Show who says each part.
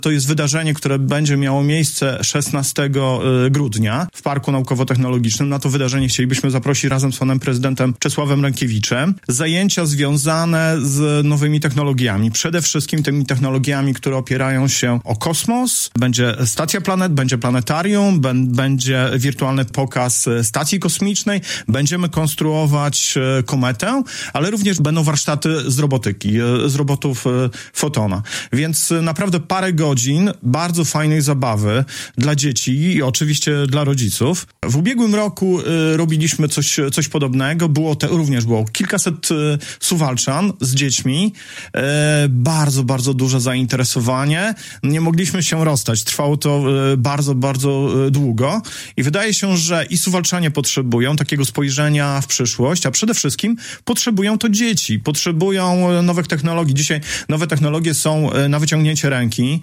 Speaker 1: To jest wydarzenie, które będzie miało miejsce 16 grudnia w Parku Naukowo-Technologicznym. Na to wydarzenie chcielibyśmy zaprosić razem z panem prezydentem Czesławem Rękiewiczem. Zajęcia związane z nowymi technologiami. Przede wszystkim tymi technologiami, które opierają się o kosmos. Będzie stacja planet, będzie planetarium, będzie wirtualny pokaz stacji kosmicznej. Będziemy konstruować kometę, ale również będą warsztaty z robotyki, z robotów Fotona. Więc naprawdę parę godzin bardzo fajnej zabawy dla dzieci i oczywiście dla rodziców. W ubiegłym roku robiliśmy coś podobnego. Również było kilkaset Suwalczan z dziećmi. Bardzo, bardzo duże zainteresowanie. Nie mogliśmy się rozstać. Trwało to bardzo, bardzo długo i wydaje się, że i Suwalczanie potrzebują takiego spojrzenia w przyszłość, a przede wszystkim potrzebują to dzieci. Potrzebują nowych technologii. Dzisiaj nowe technologie są na wyciągnięcie ręki.